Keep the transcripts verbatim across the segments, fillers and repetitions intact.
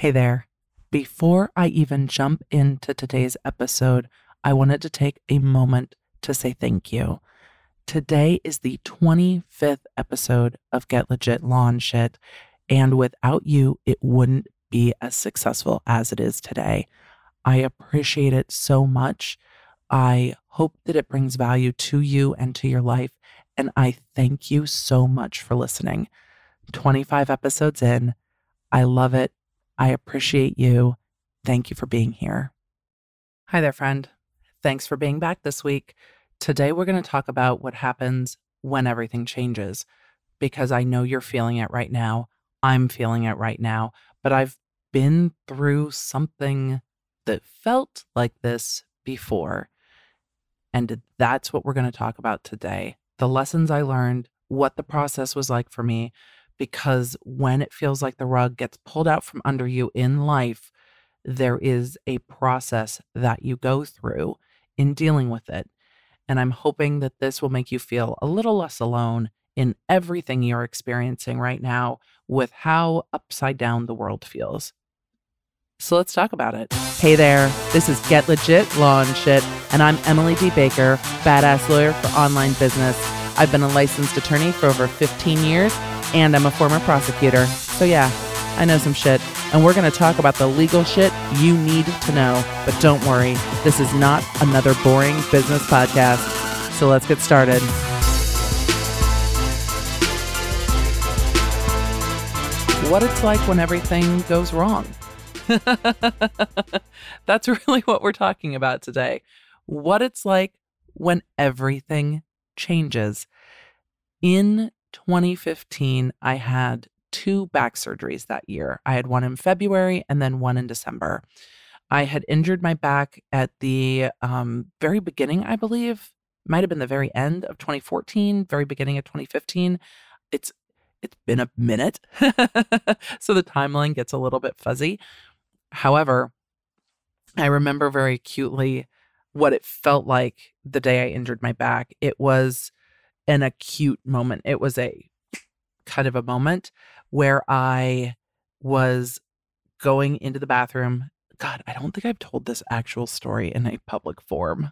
Hey there. Before I even jump into today's episode, I wanted to take a moment to say thank you. Today is the twenty-fifth episode of Get Legit Lawn Shit, and without you, it wouldn't be as successful as it is today. I appreciate it so much. I hope that it brings value to you and to your life, and I thank you so much for listening. twenty-five episodes in, I love it. I appreciate you. Thank you for being here. Hi there, friend. Thanks for being back this week. Today, we're going to talk about what happens when everything changes, because I know you're feeling it right now. I'm feeling it right now, but I've been through something that felt like this before. And that's what we're going to talk about today. The lessons I learned, what the process was like for me, because when it feels like the rug gets pulled out from under you in life, there is a process that you go through in dealing with it. And I'm hoping that this will make you feel a little less alone in everything you're experiencing right now with how upside down the world feels. So let's talk about it. Hey there, this is Get Legit Lawn Shit, and I'm Emily D. Baker, badass lawyer for online business. I've been a licensed attorney for over fifteen years, and I'm a former prosecutor. So yeah, I know some shit, and we're going to talk about the legal shit you need to know. But don't worry, this is not another boring business podcast. So let's get started. What it's like when everything goes wrong. That's really what we're talking about today. What it's like when everything changes. In twenty fifteen, I had two back surgeries that year. I had one in February and then one in December. I had injured my back at the um, very beginning, I believe. Might have been the very end of twenty fourteen, very beginning of twenty fifteen. It's It's been a minute, so the timeline gets a little bit fuzzy. However, I remember very acutely what it felt like the day I injured my back. It was an acute moment. It was a kind of a moment where I was going into the bathroom. God, I don't think I've told this actual story in a public forum.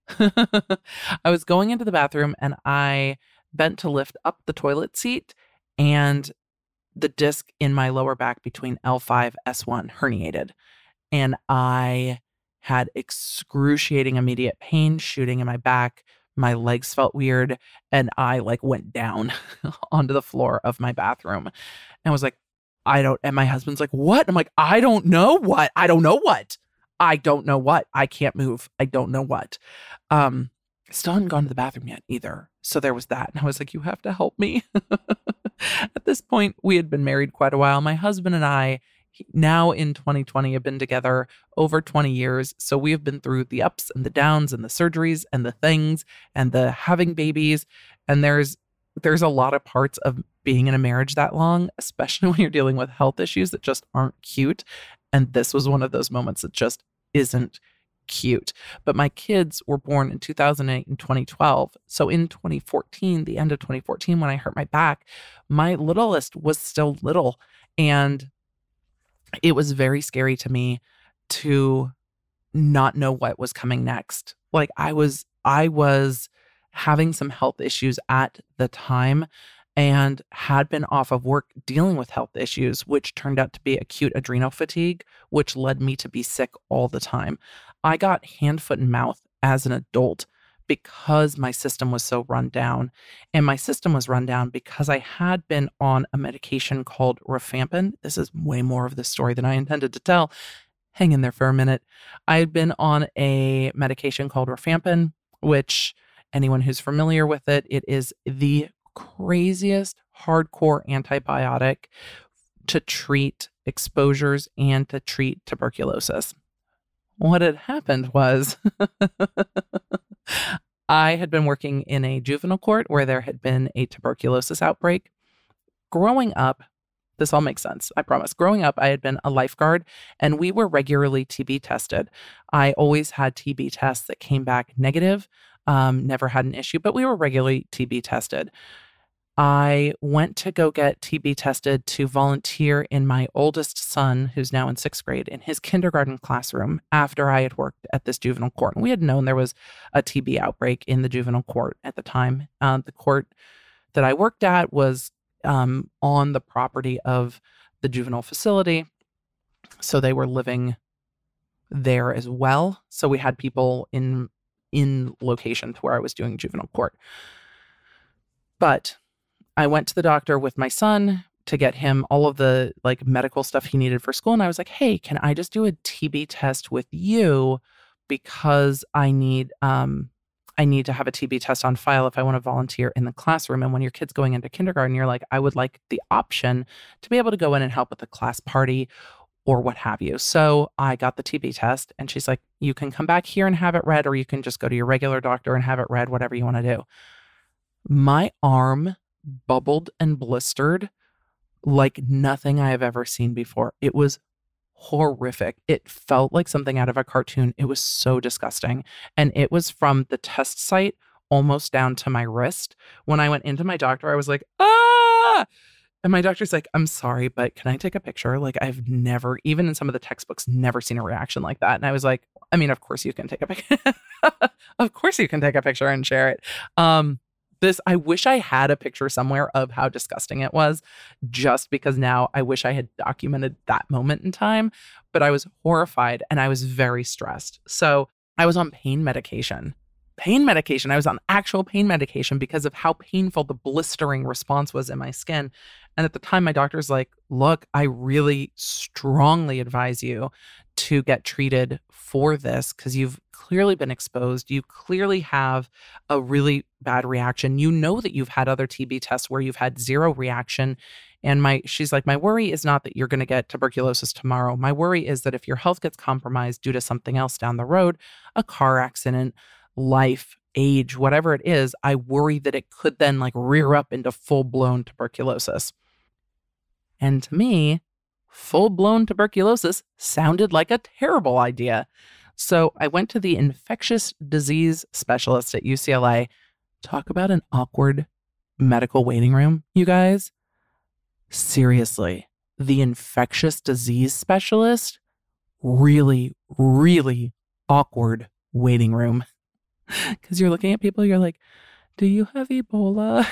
I was going into the bathroom and I bent to lift up the toilet seat, and the disc in my lower back between L five, S one herniated. And I had excruciating immediate pain shooting in my back. My legs felt weird, and I like went down onto the floor of my bathroom and was like, I don't, and my husband's like, what? I'm like, I don't know what, I don't know what, I don't know what, I can't move. I don't know what. Um, still hadn't gone to the bathroom yet either. So there was that. And I was like, you have to help me. At this point, we had been married quite a while. My husband and I, now in twenty twenty, have been together over twenty years. So we have been through the ups and the downs and the surgeries and the things and the having babies. And there's there's a lot of parts of being in a marriage that long, especially when you're dealing with health issues that just aren't cute. And this was one of those moments that just isn't cute. But my kids were born in two thousand eight and twenty twelve. So in twenty fourteen, the end of twenty fourteen, when I hurt my back, my littlest was still little. And it was very scary to me to not know what was coming next. Like I was, I was having some health issues at the time and had been off of work dealing with health issues, which turned out to be acute adrenal fatigue, which led me to be sick all the time. I got hand, foot, and mouth as an adult because my system was so run down. And my system was run down because I had been on a medication called rifampin. This is way more of the story than I intended to tell. Hang in there for a minute. I had been on a medication called rifampin, which anyone who's familiar with it, it is the craziest hardcore antibiotic to treat exposures and to treat tuberculosis. What had happened was I had been working in a juvenile court where there had been a tuberculosis outbreak. Growing up, this all makes sense, I promise. Growing up, I had been a lifeguard and we were regularly T B tested. I always had T B tests that came back negative, um, never had an issue, but we were regularly T B tested. I went to go get T B tested to volunteer in my oldest son, who's now in sixth grade, in his kindergarten classroom after I had worked at this juvenile court. And we had known there was a T B outbreak in the juvenile court at the time. Uh, the court that I worked at was um, on the property of the juvenile facility. So they were living there as well. So we had people in in location to where I was doing juvenile court. But I went to the doctor with my son to get him all of the like medical stuff he needed for school. And I was like, hey, can I just do a T B test with you? Because I need um I need to have a T B test on file if I want to volunteer in the classroom. And when your kid's going into kindergarten, you're like, I would like the option to be able to go in and help with the class party or what have you. So I got the T B test and she's like, you can come back here and have it read, or you can just go to your regular doctor and have it read, whatever you want to do. My arm bubbled and blistered like nothing I have ever seen before. It was horrific. It felt like something out of a cartoon. It was so disgusting. And it was from the test site almost down to my wrist. When I went into my doctor, I was like, ah! And my doctor's like, I'm sorry, but can I take a picture? Like, I've never, even in some of the textbooks, never seen a reaction like that. And I was like, I mean, of course you can take a picture. Of course you can take a picture and share it. Um, This, I wish I had a picture somewhere of how disgusting it was, just because now I wish I had documented that moment in time, but I was horrified and I was very stressed. So I was on pain medication, pain medication. I was on actual pain medication because of how painful the blistering response was in my skin. And at the time, my doctor's like, look, I really strongly advise you to get treated for this because you've clearly been exposed. You clearly have a really bad reaction. You know that you've had other T B tests where you've had zero reaction. And my she's like, my worry is not that you're going to get tuberculosis tomorrow. My worry is that if your health gets compromised due to something else down the road, a car accident, life, age, whatever it is, I worry that it could then like rear up into full-blown tuberculosis. And to me, full-blown tuberculosis sounded like a terrible idea. So I went to the infectious disease specialist at U C L A. Talk about an awkward medical waiting room, you guys. Seriously, the infectious disease specialist, really, really awkward waiting room. Because you're looking at people, you're like, do you have Ebola?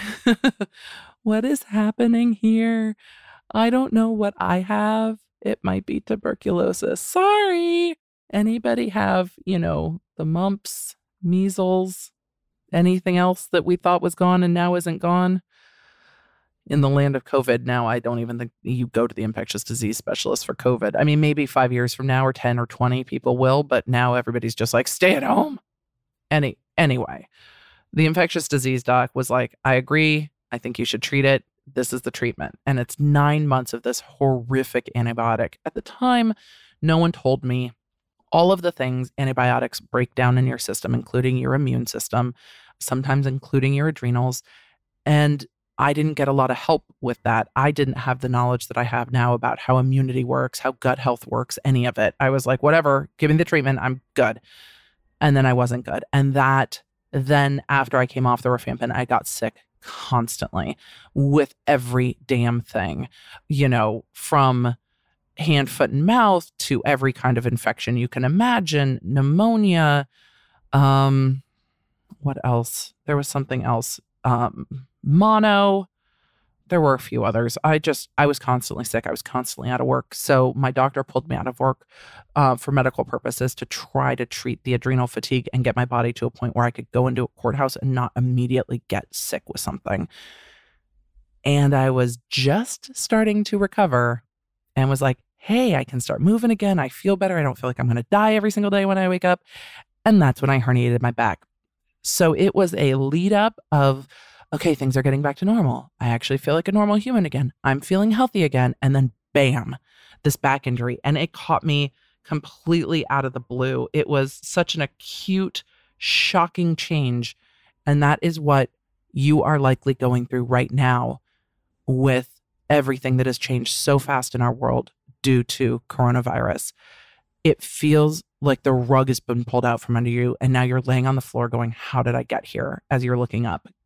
What is happening here? I don't know what I have. It might be tuberculosis. Sorry. Anybody have, you know, the mumps, measles, anything else that we thought was gone and now isn't gone? In the land of COVID now, I don't even think you go to the infectious disease specialist for COVID. I mean, maybe five years from now or ten or twenty people will, but now everybody's just like, stay at home. Any Anyway, the infectious disease doc was like, I agree. I think you should treat it. This is the treatment. And it's nine months of this horrific antibiotic. At the time, no one told me all of the things antibiotics break down in your system, including your immune system, sometimes including your adrenals. And I didn't get a lot of help with that. I didn't have the knowledge that I have now about how immunity works, how gut health works, any of it. I was like, whatever, give me the treatment. I'm good. And then I wasn't good. And that then after I came off the rifampin, I got sick constantly with every damn thing, you know, from hand, foot, and mouth to every kind of infection you can imagine, pneumonia. Um, what else? There was something else. Um, mono. There were a few others. I just, I was constantly sick. I was constantly out of work. So my doctor pulled me out of work uh, for medical purposes to try to treat the adrenal fatigue and get my body to a point where I could go into a courthouse and not immediately get sick with something. And I was just starting to recover and was like, hey, I can start moving again. I feel better. I don't feel like I'm going to die every single day when I wake up. And that's when I herniated my back. So it was a lead up of, okay, things are getting back to normal. I actually feel like a normal human again. I'm feeling healthy again. And then bam, this back injury. And it caught me completely out of the blue. It was such an acute, shocking change. And that is what you are likely going through right now with everything that has changed so fast in our world due to coronavirus. It feels like the rug has been pulled out from under you. And now you're laying on the floor going, how did I get here? As you're looking up.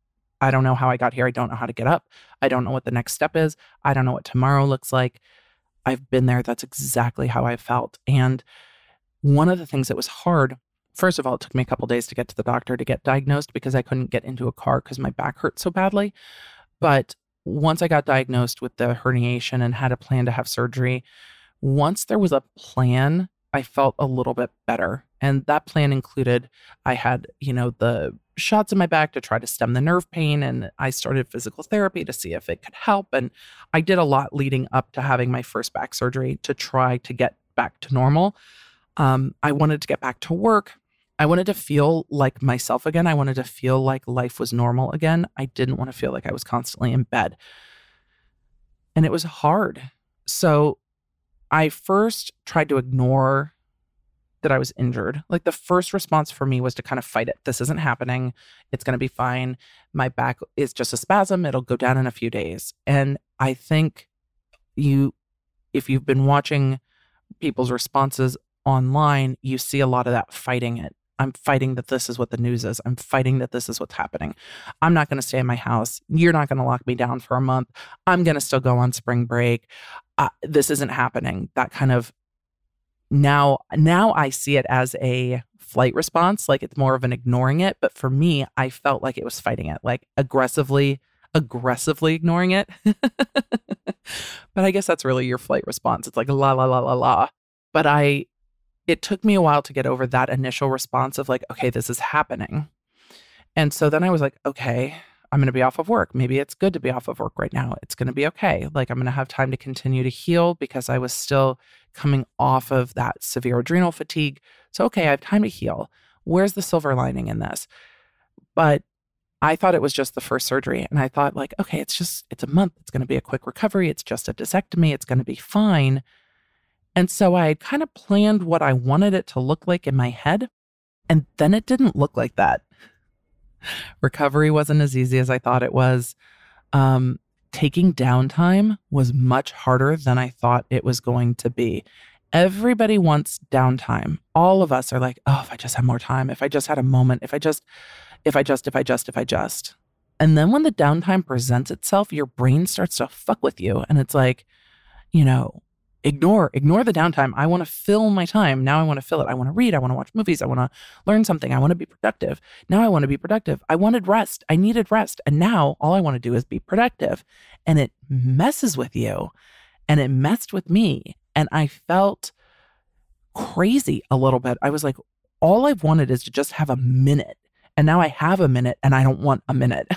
I don't know how I got here. I don't know how to get up. I don't know what the next step is. I don't know what tomorrow looks like. I've been there. That's exactly how I felt. And one of the things that was hard, first of all, it took me a couple days to get to the doctor to get diagnosed because I couldn't get into a car because my back hurt so badly. But once I got diagnosed with the herniation and had a plan to have surgery, once there was a plan, I felt a little bit better. And that plan included, I had, you know, the shots in my back to try to stem the nerve pain. And I started physical therapy to see if it could help. And I did a lot leading up to having my first back surgery to try to get back to normal. Um, I wanted to get back to work. I wanted to feel like myself again. I wanted to feel like life was normal again. I didn't want to feel like I was constantly in bed. And it was hard. So I first tried to ignore that I was injured. Like the first response for me was to kind of fight it. This isn't happening. It's going to be fine. My back is just a spasm. It'll go down in a few days. And I think you, if you've been watching people's responses online, you see a lot of that fighting it. I'm fighting that this is what the news is. I'm fighting that this is what's happening. I'm not going to stay in my house. You're not going to lock me down for a month. I'm going to still go on spring break. Uh, this isn't happening. That kind of now, now I see it as a flight response. Like it's more of an ignoring it. But for me, I felt like it was fighting it, like aggressively, aggressively ignoring it. But I guess that's really your flight response. It's like la, la, la, la, la. But I, it took me a while to get over that initial response of like, okay, this is happening. And so then I was like, okay, I'm going to be off of work. Maybe it's good to be off of work right now. It's going to be okay. Like I'm going to have time to continue to heal because I was still coming off of that severe adrenal fatigue. So, okay, I have time to heal. Where's the silver lining in this? But I thought it was just the first surgery. And I thought like, okay, it's just, it's a month. It's going to be a quick recovery. It's just a discectomy. It's going to be fine. And so I had kind of planned what I wanted it to look like in my head. And then it didn't look like that. Recovery wasn't as easy as I thought it was. Um, taking downtime was much harder than I thought it was going to be. Everybody wants downtime. All of us are like, oh, if I just had more time, if I just had a moment, if I just, if I just, if I just, if I just. And then when the downtime presents itself, your brain starts to fuck with you. And it's like, you know, Ignore, ignore the downtime. I want to fill my time. Now I want to fill it. I want to read. I want to watch movies. I want to learn something. I want to be productive. Now I want to be productive. I wanted rest. I needed rest. And now all I want to do is be productive. And it messes with you. And it messed with me. And I felt crazy a little bit. I was like, all I've wanted is to just have a minute. And now I have a minute and I don't want a minute.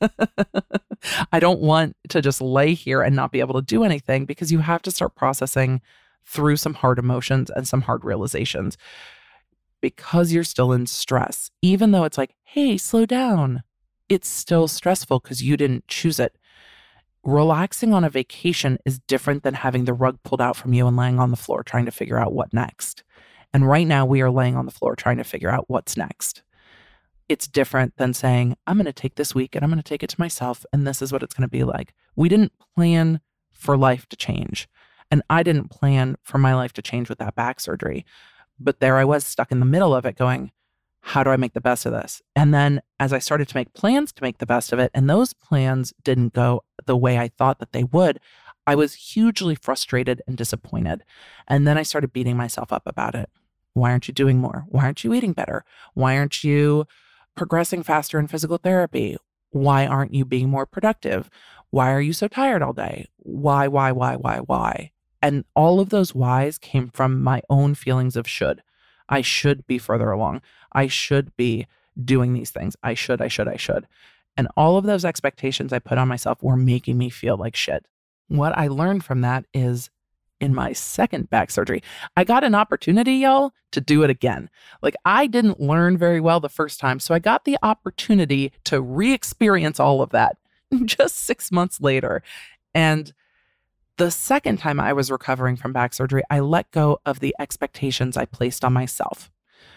I don't want to just lay here and not be able to do anything because you have to start processing through some hard emotions and some hard realizations because you're still in stress. Even though it's like, hey, slow down. It's still stressful because you didn't choose it. Relaxing on a vacation is different than having the rug pulled out from you and laying on the floor trying to figure out what next. And right now we are laying on the floor trying to figure out what's next. It's different than saying, I'm going to take this week and I'm going to take it to myself and this is what it's going to be like. We didn't plan for life to change. And I didn't plan for my life to change with that back surgery. But there I was stuck in the middle of it going, how do I make the best of this? And then as I started to make plans to make the best of it, and those plans didn't go the way I thought that they would, I was hugely frustrated and disappointed. And then I started beating myself up about it. Why aren't you doing more? Why aren't you eating better? Why aren't you progressing faster in physical therapy? Why aren't you being more productive? Why are you so tired all day? Why, why, why, why, why? And all of those whys came from my own feelings of should. I should be further along. I should be doing these things. I should, I should, I should. And all of those expectations I put on myself were making me feel like shit. What I learned from that is in my second back surgery, I got an opportunity, y'all, to do it again. Like I didn't learn very well the first time. So I got the opportunity to re-experience all of that just six months later. And the second time I was recovering from back surgery, I let go of the expectations I placed on myself.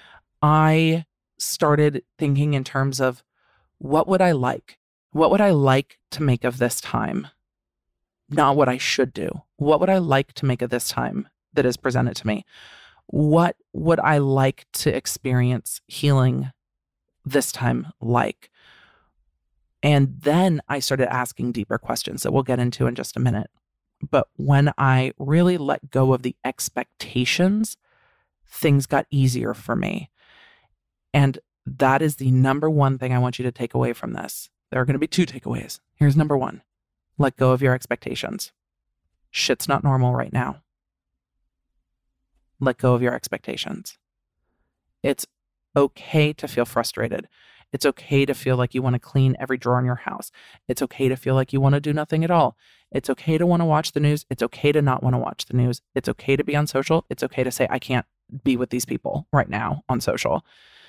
I started thinking in terms of what would I like? What would I like to make of this time? Not what I should do. What would I like to make of this time that is presented to me? What would I like to experience healing this time like? And then I started asking deeper questions that we'll get into in just a minute. But when I really let go of the expectations, things got easier for me. And that is the number one thing I want you to take away from this. There are going to be two takeaways. Here's number one. Let go of your expectations. Shit's not normal right now. Let go of your expectations. It's okay to feel frustrated. It's okay to feel like you want to clean every drawer in your house. It's okay to feel like you want to do nothing at all. It's okay to want to watch the news. It's okay to not want to watch the news. It's okay to be on social. It's okay to say, I can't be with these people right now on social.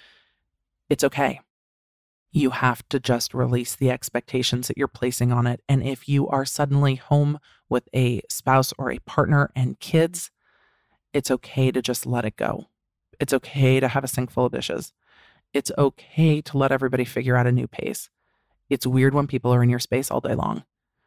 It's okay. You have to just release the expectations that you're placing on it. And if you are suddenly home with a spouse or a partner and kids, it's okay to just let it go. It's okay to have a sink full of dishes. It's okay to let everybody figure out a new pace. It's weird when people are in your space all day long.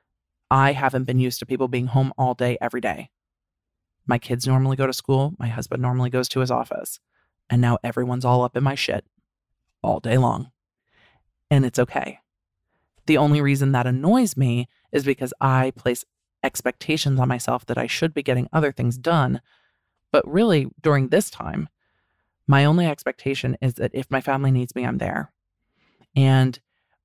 I haven't been used to people being home all day, every day. My kids normally go to school. My husband normally goes to his office. And now everyone's all up in my shit all day long. And it's okay. The only reason that annoys me is because I place expectations on myself that I should be getting other things done. But really, during this time, my only expectation is that if my family needs me, I'm there. And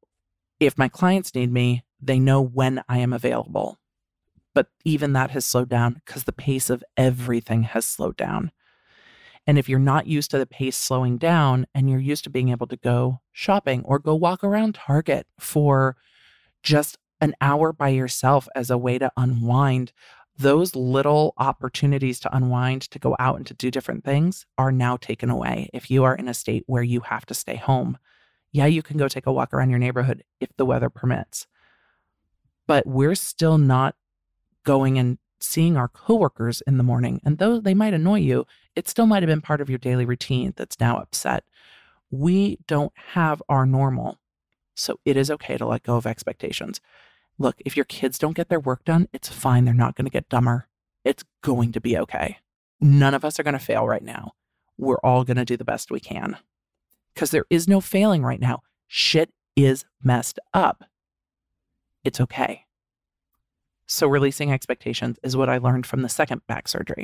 if my clients need me, they know when I am available. But even that has slowed down because the pace of everything has slowed down. And if you're not used to the pace slowing down and you're used to being able to go shopping or go walk around Target for just an hour by yourself as a way to unwind, those little opportunities to unwind, to go out and to do different things are now taken away if you are in a state where you have to stay home. Yeah, you can go take a walk around your neighborhood if the weather permits. But we're still not going and seeing our coworkers in the morning. And though they might annoy you, it still might have been part of your daily routine that's now upset. We don't have our normal. So it is okay to let go of expectations. Look, if your kids don't get their work done, it's fine. They're not going to get dumber. It's going to be okay. None of us are going to fail right now. We're all going to do the best we can. Because there is no failing right now. Shit is messed up. It's okay. So releasing expectations is what I learned from the second back surgery.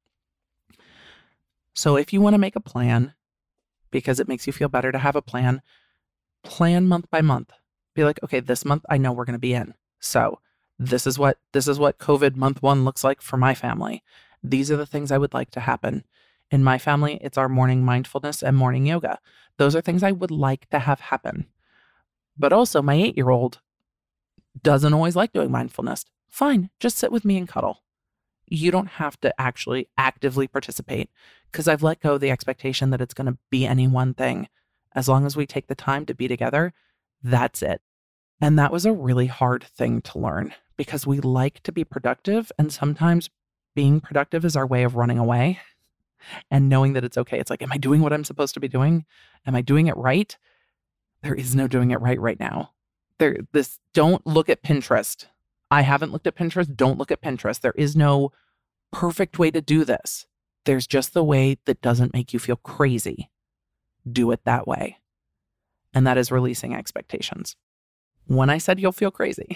So if you want to make a plan, because it makes you feel better to have a plan, plan month by month. Be like, okay, this month I know we're going to be in. So this is what this is what COVID month one looks like for my family. These are the things I would like to happen. In my family, it's our morning mindfulness and morning yoga. Those are things I would like to have happen. But also my eight-year-old doesn't always like doing mindfulness. Fine, just sit with me and cuddle. You don't have to actually actively participate because I've let go of the expectation that it's going to be any one thing. As long as we take the time to be together, that's it. And that was a really hard thing to learn because we like to be productive, and sometimes being productive is our way of running away and knowing that it's okay. It's like, am I doing what I'm supposed to be doing? Am I doing it right? There is no doing it right right now. There, this, don't look at Pinterest. I haven't looked at Pinterest. Don't look at Pinterest. There is no perfect way to do this. There's just the way that doesn't make you feel crazy. Do it that way. And that is releasing expectations. When I said you'll feel crazy,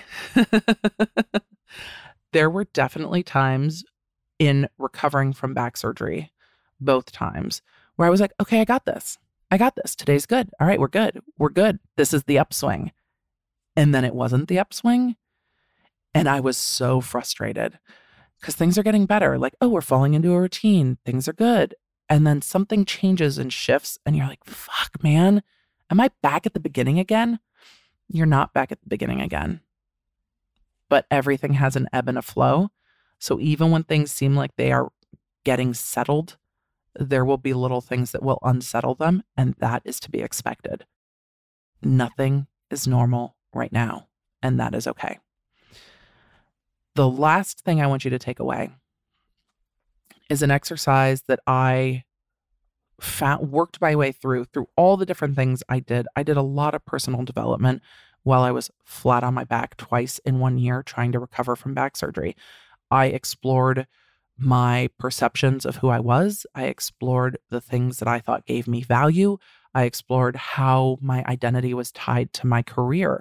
there were definitely times in recovering from back surgery, both times, where I was like, okay, I got this. I got this. Today's good. All right, we're good. We're good. This is the upswing. And then it wasn't the upswing. And I was so frustrated because things are getting better. Like, oh, we're falling into a routine. Things are good. And then something changes and shifts. And you're like, fuck, man, am I back at the beginning again? You're not back at the beginning again. But everything has an ebb and a flow. So even when things seem like they are getting settled, there will be little things that will unsettle them. And that is to be expected. Nothing is normal right now. And that is okay. The last thing I want you to take away is an exercise that I found, worked my way through, through all the different things I did. I did a lot of personal development while I was flat on my back twice in one year trying to recover from back surgery. I explored my perceptions of who I was. I explored the things that I thought gave me value. I explored how my identity was tied to my career.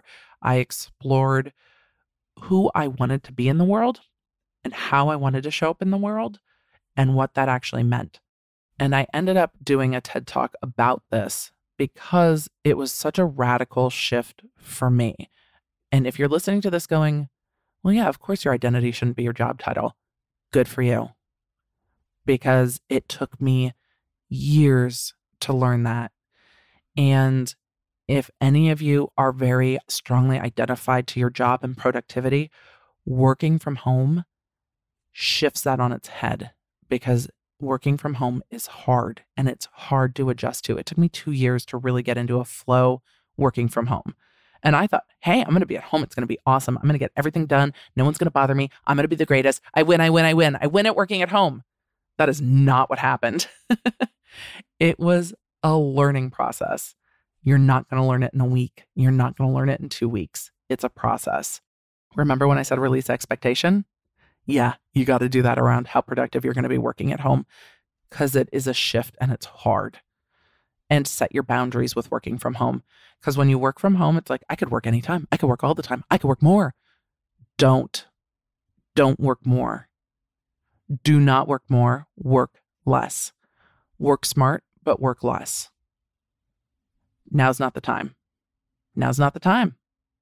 I explored who I wanted to be in the world and how I wanted to show up in the world and what that actually meant. And I ended up doing a TED Talk about this because it was such a radical shift for me. And if you're listening to this going, well, yeah, of course your identity shouldn't be your job title. Good for you. Because it took me years to learn that. And if any of you are very strongly identified to your job and productivity, working from home shifts that on its head, because working from home is hard and it's hard to adjust to. It took me two years to really get into a flow working from home. And I thought, hey, I'm going to be at home. It's going to be awesome. I'm going to get everything done. No one's going to bother me. I'm going to be the greatest. I win, I win, I win. I win at working at home. That is not what happened. It was a learning process. You're not going to learn it in a week. You're not going to learn it in two weeks. It's a process. Remember when I said release expectation? Yeah, you got to do that around how productive you're going to be working at home, because it is a shift and it's hard. And set your boundaries with working from home. Because when you work from home, it's like, I could work anytime. I could work all the time. I could work more. Don't. Don't work more. Do not work more. Work less. Work smart, but work less. Now's not the time. Now's not the time.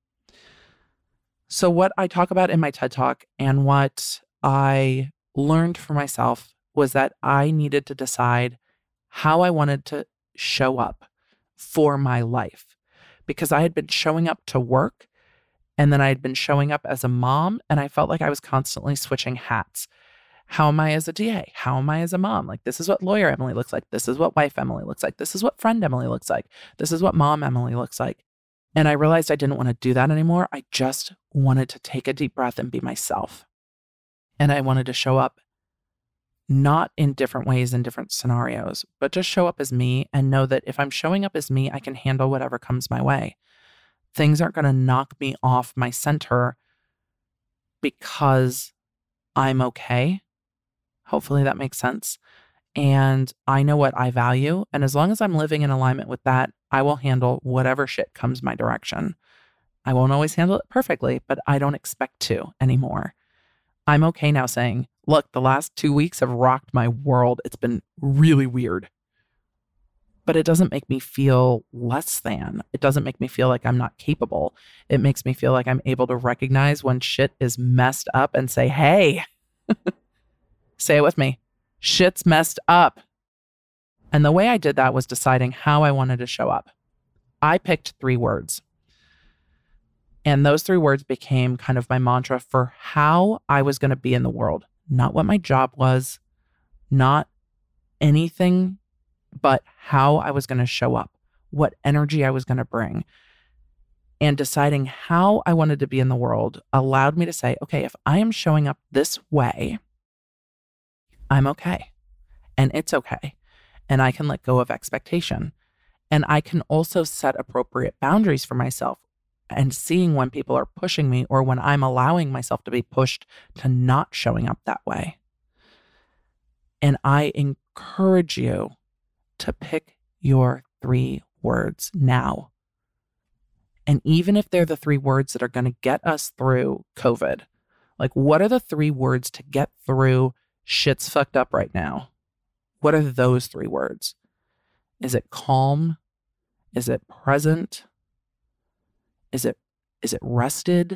So what I talk about in my TED Talk and what I learned for myself was that I needed to decide how I wanted to show up for my life, because I had been showing up to work and then I had been showing up as a mom, and I felt like I was constantly switching hats. How am I as a D A? How am I as a mom? Like, this is what lawyer Emily looks like. This is what wife Emily looks like. This is what friend Emily looks like. This is what mom Emily looks like. And I realized I didn't want to do that anymore. I just wanted to take a deep breath and be myself. And I wanted to show up not in different ways in different scenarios, but just show up as me and know that if I'm showing up as me, I can handle whatever comes my way. Things aren't going to knock me off my center because I'm okay. Hopefully that makes sense. And I know what I value. And as long as I'm living in alignment with that, I will handle whatever shit comes my direction. I won't always handle it perfectly, but I don't expect to anymore. I'm okay now saying, look, the last two weeks have rocked my world. It's been really weird. But it doesn't make me feel less than. It doesn't make me feel like I'm not capable. It makes me feel like I'm able to recognize when shit is messed up and say, hey, say it with me. Shit's messed up. And the way I did that was deciding how I wanted to show up. I picked three words. And those three words became kind of my mantra for how I was going to be in the world. Not what my job was, not anything, but how I was going to show up, what energy I was going to bring. And deciding how I wanted to be in the world allowed me to say, okay, if I am showing up this way, I'm okay. And it's okay. And I can let go of expectation. And I can also set appropriate boundaries for myself, and seeing when people are pushing me or when I'm allowing myself to be pushed to not showing up that way. And I encourage you to pick your three words now. And even if they're the three words that are going to get us through COVID, like, what are the three words to get through shit's fucked up right now? What are those three words? Is it calm? Is it present? Is it is it rested?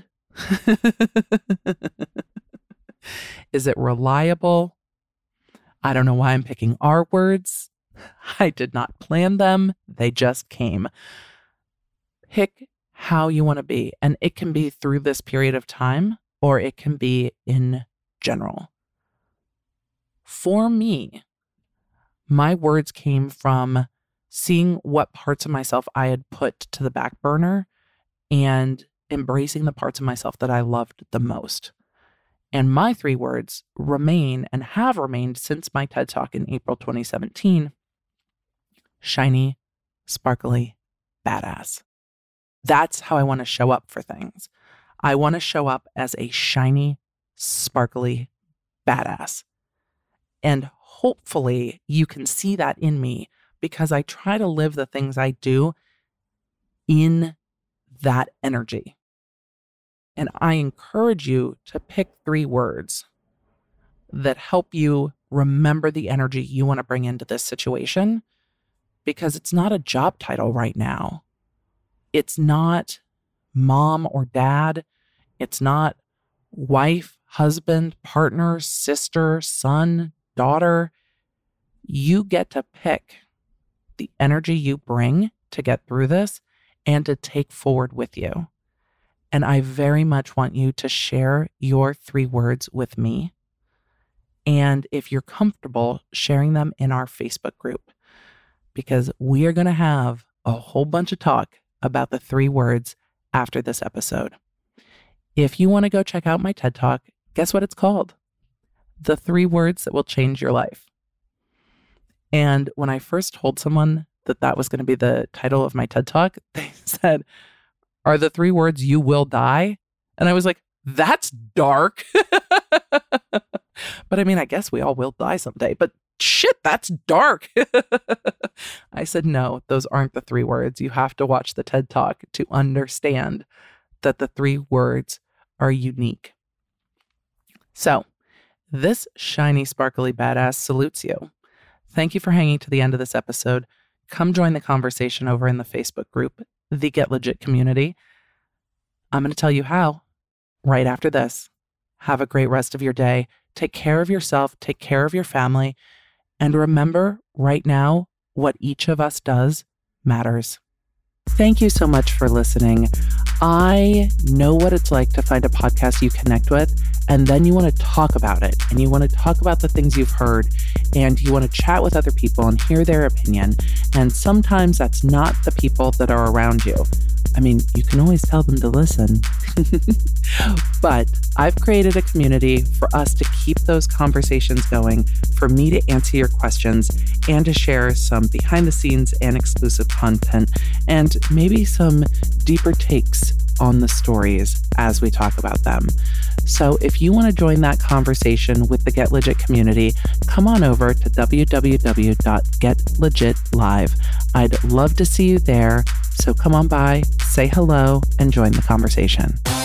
Is it reliable? I don't know why I'm picking our words. I did not plan them. They just came. Pick how you want to be. And it can be through this period of time, or it can be in general. For me, my words came from seeing what parts of myself I had put to the back burner and embracing the parts of myself that I loved the most. And my three words remain and have remained since my TED Talk in April twenty seventeen: shiny, sparkly, badass. That's how I want to show up for things. I want to show up as a shiny, sparkly, badass. And hopefully you can see that in me, because I try to live the things I do in that energy. And I encourage you to pick three words that help you remember the energy you want to bring into this situation, because it's not a job title right now. It's not mom or dad. It's not wife, husband, partner, sister, son, daughter. You get to pick the energy you bring to get through this and to take forward with you. And I very much want you to share your three words with me. And if you're comfortable, sharing them in our Facebook group, because we are going to have a whole bunch of talk about the three words after this episode. If you want to go check out my TED Talk, guess what it's called? The Three Words That Will Change Your Life. And when I first told someone that that was going to be the title of my TED Talk, they said, "Are the three words you will die?" And I was like, that's dark. But I mean, I guess we all will die someday, but shit, that's dark. I said, no, those aren't the three words. You have to watch the TED Talk to understand that the three words are unique. So this shiny, sparkly badass salutes you. Thank you for hanging to the end of this episode. Come join the conversation over in the Facebook group, the Get Legit Community. I'm going to tell you how right after this. Have a great rest of your day. Take care of yourself. Take care of your family. And remember, right now, what each of us does matters. Thank you so much for listening. I know what it's like to find a podcast you connect with, and then you want to talk about it, and you want to talk about the things you've heard, and you want to chat with other people and hear their opinion. And sometimes that's not the people that are around you. I mean, you can always tell them to listen. But I've created a community for us to keep those conversations going, for me to answer your questions, and to share some behind the scenes and exclusive content, and maybe some deeper takes on the stories as we talk about them. So if you want to join that conversation with the Get Legit community, come on over to w w w dot get legit live. I'd love to see you there. So come on by, say hello, and join the conversation.